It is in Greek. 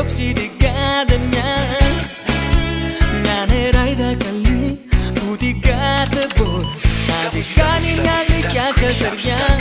διώξει την κάθε μια. Μια νεράιδα καλή που την κάθε μπορεί να την κάνει μια γλυκιά ξεστεριά.